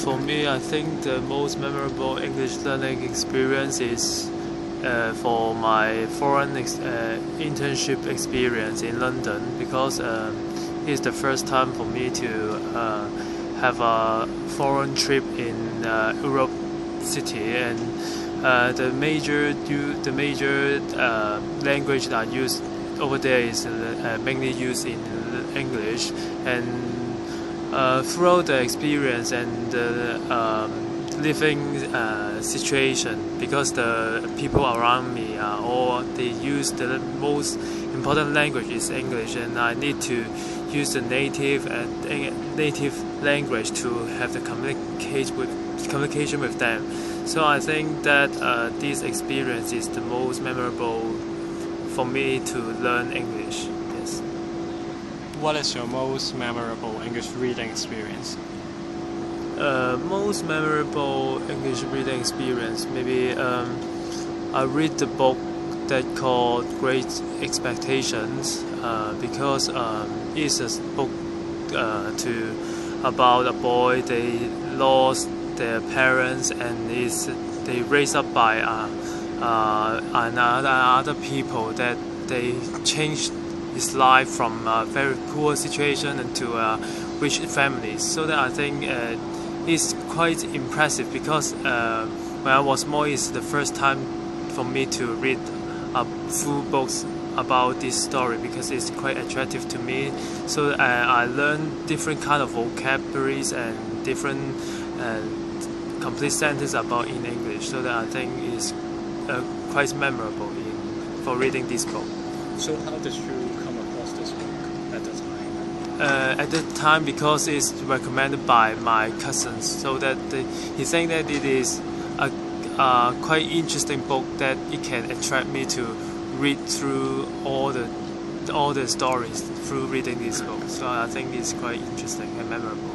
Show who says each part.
Speaker 1: For me, I think the most memorable English learning experience is for my foreign internship experience in London, because it's the first time for me to have a foreign trip in Europe city, and the major language that I use over there is mainly used in English. And throughout the experience and the living situation, because the people around me they use the most important language is English, and I need to use the native language to have the communication with them. So I think that this experience is the most memorable for me to learn English. Yes.
Speaker 2: What is your most memorable English reading experience?
Speaker 1: Most memorable English reading experience, maybe I read the book that called Great Expectations, because it's a book about a boy. They lost their parents, and they raised up by other people, that they changed his life from a very poor situation into a rich family. So that I think it's quite impressive, because when I was small, it's the first time for me to read full books about this story, because it's quite attractive to me. So I learned different kind of vocabularies and different complete sentence about in English. So that I think it's quite memorable for reading this book.
Speaker 2: So how did you come across this book at the time?
Speaker 1: At the time, because it's recommended by my cousins, so that he think that it is a quite interesting book, that it can attract me to read through all the stories through reading this book. So I think it's quite interesting and memorable.